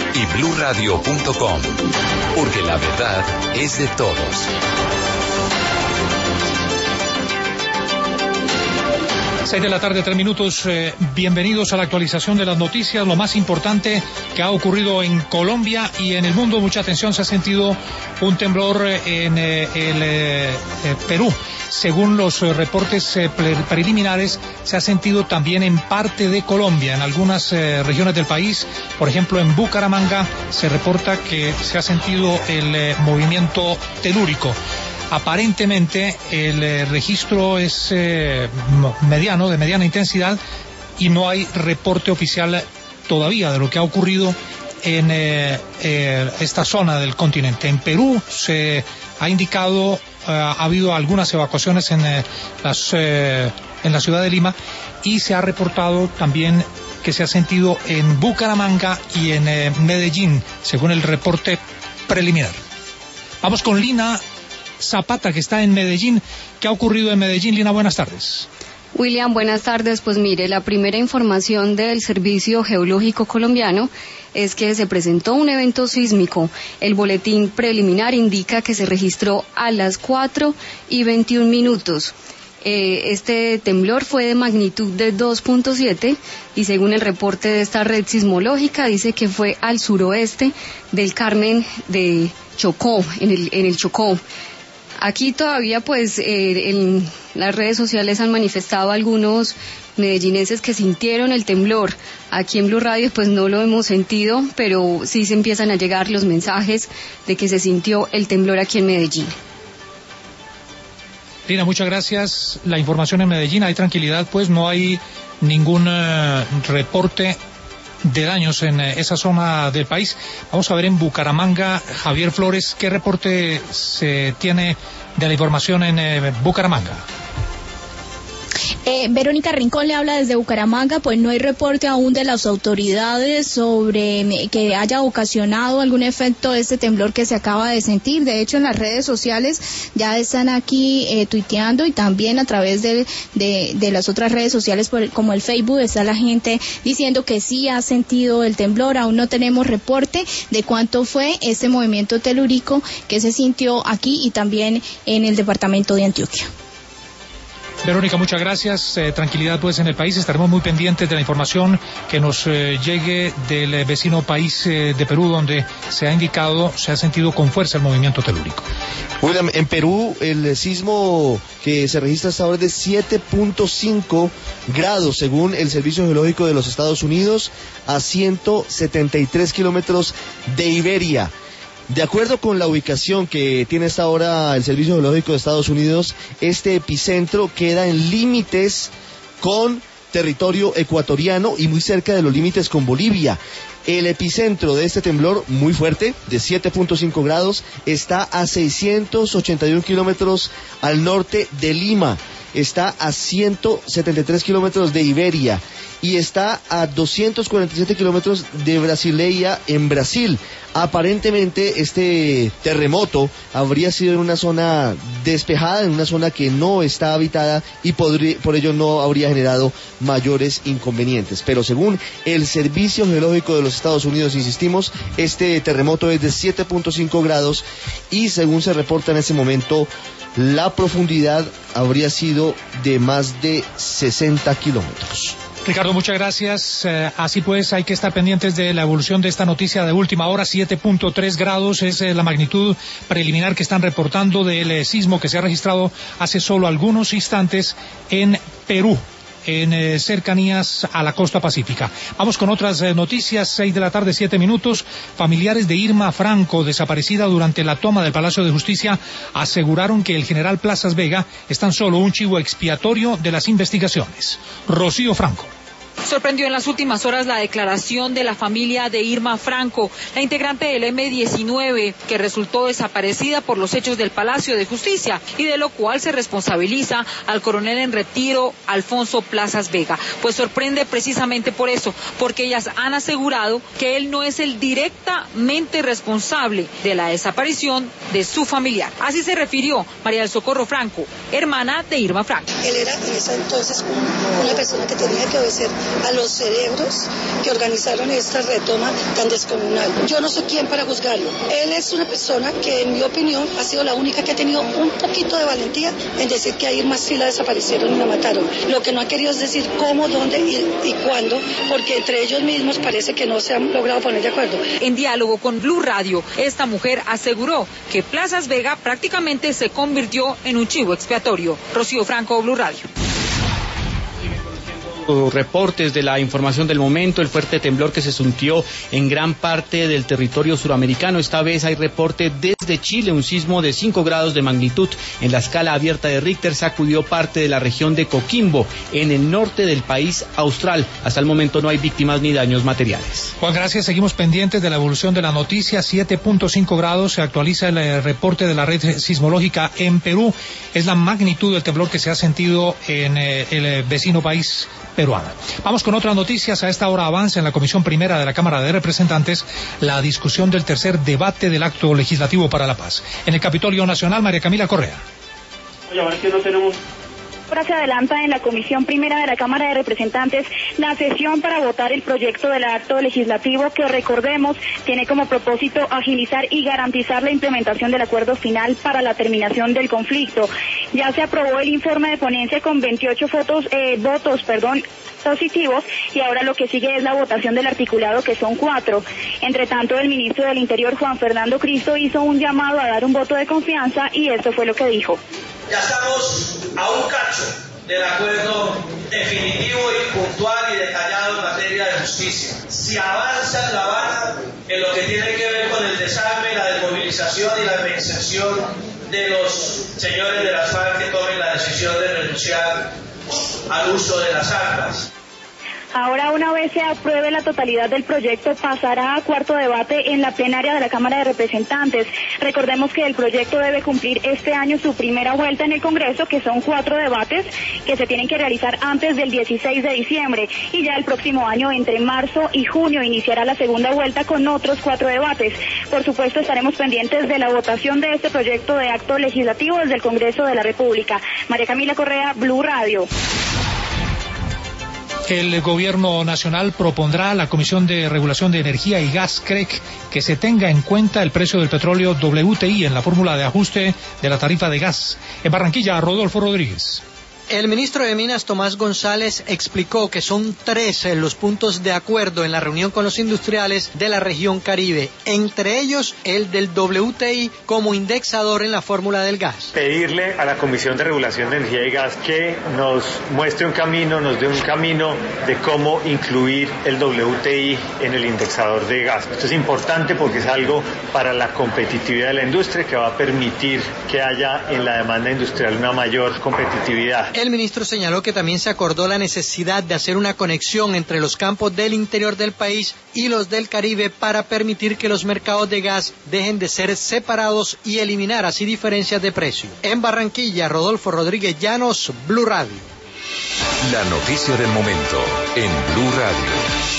y bluradio.com, porque la verdad es de todos. 6 de la tarde, 3 minutos. Bienvenidos a la actualización de las noticias. Lo más importante que ha ocurrido en Colombia y en el mundo. Mucha atención, se ha sentido un temblor en Perú. Según los reportes preliminares, se ha sentido también en parte de Colombia, en algunas regiones del país. Por ejemplo, en Bucaramanga se reporta que se ha sentido el movimiento telúrico. Aparentemente el registro es mediano, de mediana intensidad, y no hay reporte oficial todavía de lo que ha ocurrido en esta zona del continente. En Perú se ha indicado, ha habido algunas evacuaciones en la ciudad de Lima, y se ha reportado también que se ha sentido en Bucaramanga y en Medellín, según el reporte preliminar. Vamos con Lina Zapata, que está en Medellín. ¿Qué ha ocurrido en Medellín? Lina, buenas tardes. William, buenas tardes. Pues mire, la primera información del Servicio Geológico Colombiano es que se presentó un evento sísmico. El boletín preliminar indica que se registró a las 4:21. Este temblor fue de magnitud de 2.7 y según el reporte de esta red sismológica dice que fue al suroeste del Carmen de Chocó, en el Chocó. Aquí todavía pues en las redes sociales han manifestado algunos medellinenses que sintieron el temblor. Aquí en Blue Radio pues no lo hemos sentido, pero sí se empiezan a llegar los mensajes de que se sintió el temblor aquí en Medellín. Lina, muchas gracias. La información en Medellín, hay tranquilidad, pues no hay ningún reporte de daños en esa zona del país. Vamos a ver en Bucaramanga, Javier Flores, ¿qué reporte se tiene de la información en Bucaramanga? Verónica Rincón le habla desde Bucaramanga. Pues no hay reporte aún de las autoridades sobre que haya ocasionado algún efecto este temblor que se acaba de sentir. De hecho, en las redes sociales ya están aquí tuiteando, y también a través de las otras redes sociales como el Facebook está la gente diciendo que sí ha sentido el temblor. Aún no tenemos reporte de cuánto fue este movimiento telúrico que se sintió aquí y también en el departamento de Antioquia. Verónica, muchas gracias. Tranquilidad pues en el país. Estaremos muy pendientes de la información que nos llegue del vecino país de Perú, donde se ha indicado, se ha sentido con fuerza el movimiento telúrico. William, en Perú el sismo que se registra hasta ahora es de 7.5 grados, según el Servicio Geológico de los Estados Unidos, a 173 kilómetros de Iberia. De acuerdo con la ubicación que tiene hasta ahora el Servicio Geológico de Estados Unidos, este epicentro queda en límites con territorio ecuatoriano y muy cerca de los límites con Bolivia. El epicentro de este temblor, muy fuerte, de 7.5 grados, está a 681 kilómetros al norte de Lima, está a 173 kilómetros de Iberia y está a 247 kilómetros de Brasileia, en Brasil. Aparentemente este terremoto habría sido en una zona despejada, en una zona que no está habitada, y por ello no habría generado mayores inconvenientes. Pero según el Servicio Geológico de los Estados Unidos, insistimos, este terremoto es de 7.5 grados y según se reporta en ese momento, la profundidad habría sido de más de 60 kilómetros. Ricardo, muchas gracias. Así pues, hay que estar pendientes de la evolución de esta noticia de última hora. 7.3 grados es la magnitud preliminar que están reportando del sismo que se ha registrado hace solo algunos instantes en Perú, en cercanías a la costa pacífica. Vamos con otras noticias. 6 de la tarde, 7 minutos. Familiares de Irma Franco, desaparecida durante la toma del Palacio de Justicia, aseguraron que el general Plazas Vega es tan solo un chivo expiatorio de las investigaciones. Rocío Franco. Sorprendió en las últimas horas la declaración de la familia de Irma Franco, la integrante del M-19, que resultó desaparecida por los hechos del Palacio de Justicia y de lo cual se responsabiliza al coronel en retiro Alfonso Plazas Vega. Pues sorprende precisamente por eso, porque ellas han asegurado que él no es el directamente responsable de la desaparición de su familiar. Así se refirió María del Socorro Franco, hermana de Irma Franco. Él era en ese entonces una persona que tenía que obedecer a los cerebros que organizaron esta retoma tan descomunal. Yo no soy quien para juzgarlo. Él es una persona que, en mi opinión, ha sido la única que ha tenido un poquito de valentía en decir que a Irma sí la desaparecieron y la mataron. Lo que no ha querido es decir cómo, dónde y cuándo, porque entre ellos mismos parece que no se han logrado poner de acuerdo. En diálogo con Blue Radio, esta mujer aseguró que Plazas Vega prácticamente se convirtió en un chivo expiatorio. Rocío Franco, Blue Radio. Reportes de la información del momento, el fuerte temblor que se sintió en gran parte del territorio suramericano. Esta vez hay reporte desde Chile, un sismo de 5 grados de magnitud en la escala abierta de Richter sacudió parte de la región de Coquimbo, en el norte del país austral. Hasta el momento no hay víctimas ni daños materiales. Juan, gracias. Seguimos pendientes de la evolución de la noticia. 7.5 grados, se actualiza el reporte de la red sismológica en Perú. Es la magnitud del temblor que se ha sentido en el vecino país peruana. Vamos con otras noticias. A esta hora avanza en la Comisión Primera de la Cámara de Representantes la discusión del tercer debate del Acto Legislativo para la Paz. En el Capitolio Nacional, María Camila Correa. Oye, a ver que no tenemos... Ahora se adelanta en la Comisión Primera de la Cámara de Representantes la sesión para votar el proyecto del acto legislativo que, recordemos, tiene como propósito agilizar y garantizar la implementación del acuerdo final para la terminación del conflicto. Ya se aprobó el informe de ponencia con 28 votos positivos, y ahora lo que sigue es la votación del articulado, que son 4. Entre tanto, el ministro del Interior, Juan Fernando Cristo, hizo un llamado a dar un voto de confianza, y esto fue lo que dijo. Ya estamos a un cacho del acuerdo definitivo y puntual y detallado en materia de justicia. Si avanza en La Habana en lo que tiene que ver con el desarme, la desmovilización y la reinserción de los señores de las FARC que tomen la decisión de renunciar al uso de las armas. Ahora, una vez se apruebe la totalidad del proyecto, pasará a cuarto debate en la plenaria de la Cámara de Representantes. Recordemos que el proyecto debe cumplir este año su primera vuelta en el Congreso, que son 4 debates que se tienen que realizar antes del 16 de diciembre. Y ya el próximo año, entre marzo y junio, iniciará la segunda vuelta con otros 4 debates. Por supuesto, estaremos pendientes de la votación de este proyecto de acto legislativo desde el Congreso de la República. María Camila Correa, Blue Radio. El Gobierno Nacional propondrá a la Comisión de Regulación de Energía y Gas, CREC, que se tenga en cuenta el precio del petróleo WTI en la fórmula de ajuste de la tarifa de gas. En Barranquilla, Rodolfo Rodríguez. El ministro de Minas, Tomás González, explicó que son 3 los puntos de acuerdo en la reunión con los industriales de la región Caribe, entre ellos el del WTI como indexador en la fórmula del gas. Pedirle a la Comisión de Regulación de Energía y Gas que nos muestre un camino, nos dé un camino de cómo incluir el WTI en el indexador de gas. Esto es importante porque es algo para la competitividad de la industria que va a permitir que haya en la demanda industrial una mayor competitividad. El ministro señaló que también se acordó la necesidad de hacer una conexión entre los campos del interior del país y los del Caribe para permitir que los mercados de gas dejen de ser separados y eliminar así diferencias de precio. En Barranquilla, Rodolfo Rodríguez Llanos, Blue Radio. La noticia del momento en Blue Radio.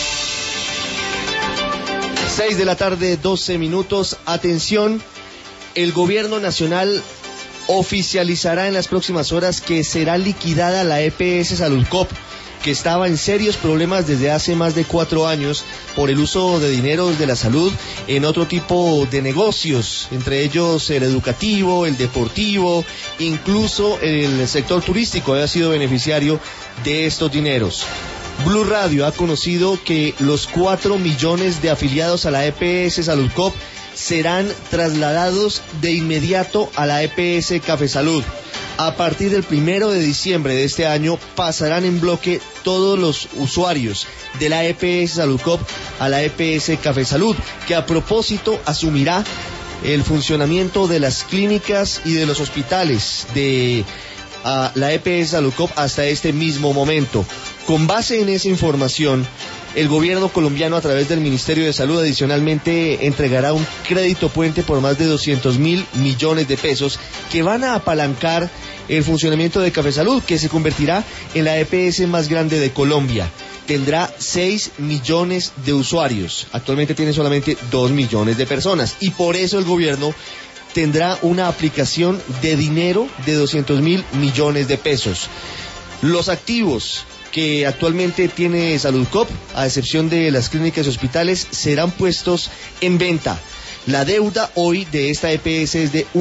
6 de la tarde, 12 minutos. Atención, el Gobierno Nacional oficializará en las próximas horas que será liquidada la EPS Saludcop, que estaba en serios problemas desde hace más de 4 años por el uso de dineros de la salud en otro tipo de negocios, entre ellos el educativo, el deportivo, incluso el sector turístico había sido beneficiario de estos dineros. Blue Radio ha conocido que los 4 millones de afiliados a la EPS Saludcop serán trasladados de inmediato a la EPS Café Salud. A partir del 1 de diciembre de este año pasarán en bloque todos los usuarios de la EPS Saludcop a la EPS Café Salud, que a propósito asumirá el funcionamiento de las clínicas y de los hospitales de la EPS Saludcop hasta este mismo momento. Con base en esa información, el gobierno colombiano, a través del Ministerio de Salud, adicionalmente entregará un crédito puente por más de 200.000 millones de pesos que van a apalancar el funcionamiento de Café Salud, que se convertirá en la EPS más grande de Colombia. Tendrá 6 millones de usuarios. Actualmente tiene solamente 2 millones de personas. Y por eso el gobierno tendrá una aplicación de dinero de 200.000 millones de pesos. Los activos que actualmente tiene Saludcop, a excepción de las clínicas y hospitales, serán puestos en venta. La deuda hoy de esta EPS es de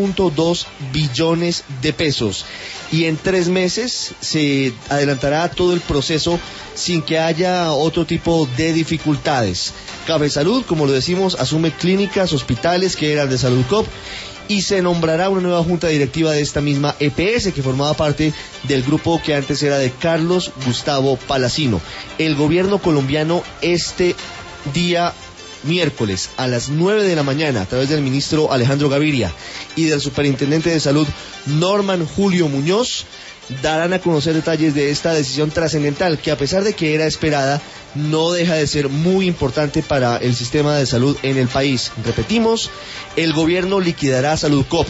1.2 billones de pesos y en 3 meses se adelantará todo el proceso sin que haya otro tipo de dificultades. Cabesalud, como lo decimos, asume clínicas, hospitales que eran de Saludcop y se nombrará una nueva junta directiva de esta misma EPS que formaba parte del grupo que antes era de Carlos Gustavo Palacino. El gobierno colombiano este día miércoles a las 9 de la mañana, a través del ministro Alejandro Gaviria y del superintendente de salud Norman Julio Muñoz, darán a conocer detalles de esta decisión trascendental que, a pesar de que era esperada, no deja de ser muy importante para el sistema de salud en el país. Repetimos, el gobierno liquidará Saludcop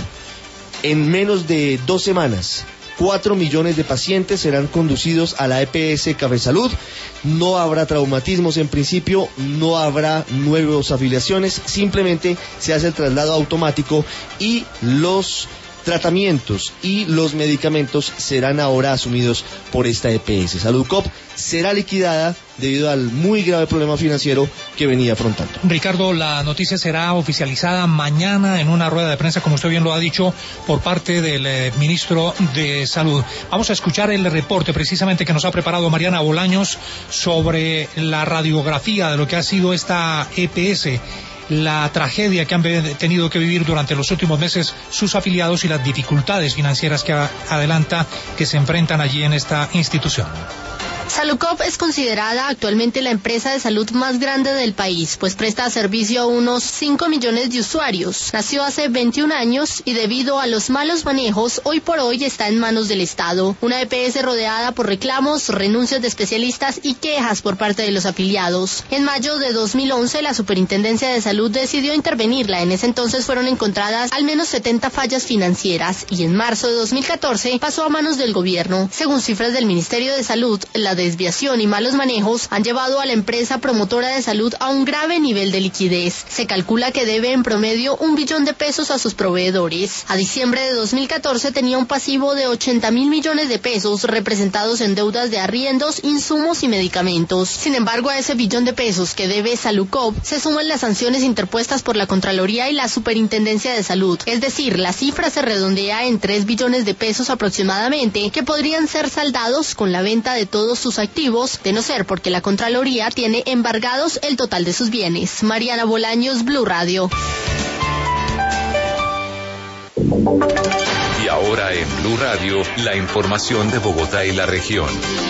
en menos de 2 semanas. 4 millones de pacientes serán conducidos a la EPS Cabesalud. No habrá traumatismos en principio, no habrá nuevas afiliaciones, simplemente se hace el traslado automático y los tratamientos y los medicamentos serán ahora asumidos por esta EPS. Saludcop será liquidada debido al muy grave problema financiero que venía afrontando. Ricardo, la noticia será oficializada mañana en una rueda de prensa, como usted bien lo ha dicho, por parte del ministro de Salud. Vamos a escuchar el reporte precisamente que nos ha preparado Mariana Bolaños sobre la radiografía de lo que ha sido esta EPS, la tragedia que han tenido que vivir durante los últimos meses sus afiliados y las dificultades financieras que adelanta que se enfrentan allí en esta institución. Saludcop es considerada actualmente la empresa de salud más grande del país, pues presta servicio a unos 5 millones de usuarios. Nació hace 21 años y debido a los malos manejos, hoy por hoy está en manos del Estado. Una EPS rodeada por reclamos, renuncias de especialistas y quejas por parte de los afiliados. En mayo de 2011, la Superintendencia de Salud decidió intervenirla. En ese entonces fueron encontradas al menos 70 fallas financieras y en marzo de 2014 pasó a manos del gobierno. Según cifras del Ministerio de Salud, la desviación y malos manejos han llevado a la empresa promotora de salud a un grave nivel de liquidez. Se calcula que debe en promedio 1 billón de pesos a sus proveedores. A diciembre de 2014 tenía un pasivo de 80.000 millones de pesos representados en deudas de arriendos, insumos y medicamentos. Sin embargo, a ese billón de pesos que debe Saludcop se suman las sanciones interpuestas por la Contraloría y la Superintendencia de Salud. Es decir, la cifra se redondea en 3 billones de pesos aproximadamente, que podrían ser saldados con la venta de todos sus activos, de no ser porque la Contraloría tiene embargados el total de sus bienes. Mariana Bolaños, Blue Radio. Y ahora en Blue Radio, la información de Bogotá y la región.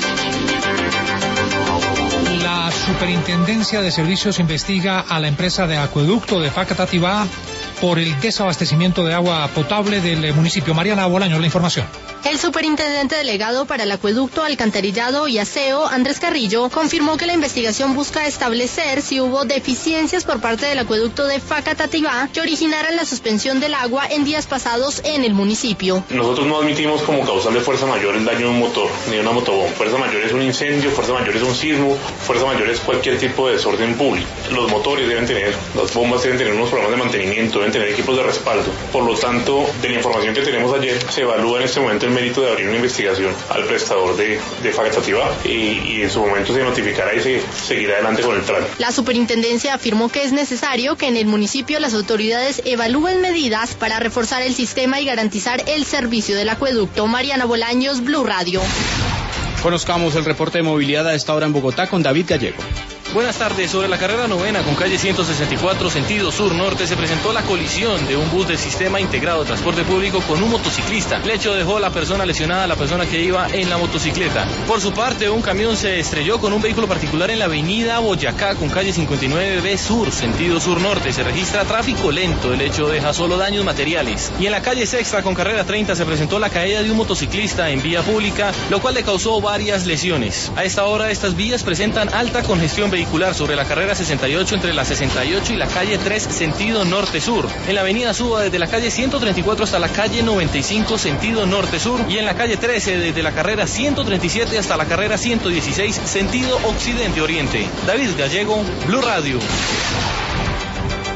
La Superintendencia de Servicios investiga a la empresa de acueducto de Facatativá por el desabastecimiento de agua potable del municipio. Mariana Bolaños, la información. El superintendente delegado para el acueducto, alcantarillado y aseo, Andrés Carrillo, confirmó que la investigación busca establecer si hubo deficiencias por parte del acueducto de Facatativá que originaran la suspensión del agua en días pasados en el municipio. Nosotros no admitimos como causal de fuerza mayor el daño de un motor ni de una motobomba. Fuerza mayor es un incendio, fuerza mayor es un sismo, fuerza mayor es cualquier tipo de desorden público. Los motores deben tener, las bombas deben tener unos programas de mantenimiento, deben tener equipos de respaldo. Por lo tanto, de la información que tenemos ayer, se evalúa en este momento el mérito de abrir una investigación al prestador de Facatativá y en su momento se notificará y se seguirá adelante con el trámite. La superintendencia afirmó que es necesario que en el municipio las autoridades evalúen medidas para reforzar el sistema y garantizar el servicio del acueducto. Mariana Bolaños, Blue Radio. Conozcamos el reporte de movilidad a esta hora en Bogotá con David Gallego. Buenas tardes. Sobre la carrera 9 con calle 164 sentido sur-norte se presentó la colisión de un bus del sistema integrado de transporte público con un motociclista. El hecho dejó a la persona lesionada, la persona que iba en la motocicleta. Por su parte, un camión se estrelló con un vehículo particular en la avenida Boyacá con calle 59B sur sentido sur-norte. Se registra tráfico lento. El hecho deja solo daños materiales. Y en la calle Sexta con carrera 30 se presentó la caída de un motociclista en vía pública, lo cual le causó varias lesiones. A esta hora estas vías presentan alta congestión vehicular sobre la carrera 68 entre la 68 y la calle 3 sentido norte-sur. En la avenida Suba desde la calle 134 hasta la calle 95 sentido norte-sur y en la calle 13 desde la carrera 137 hasta la carrera 116 sentido occidente-oriente. David Gallego, Blue Radio.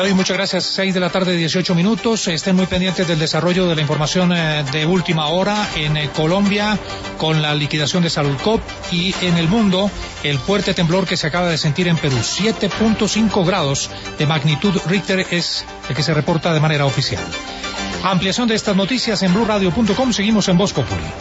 David, muchas gracias. 6 de la tarde, 18 minutos. Estén muy pendientes del desarrollo de la información de última hora en Colombia con la liquidación de Saludcop, y en el mundo el fuerte temblor que se acaba de sentir en Perú. 7.5 grados de magnitud Richter es el que se reporta de manera oficial. Ampliación de estas noticias en blurradio.com. Seguimos en Voz Populi.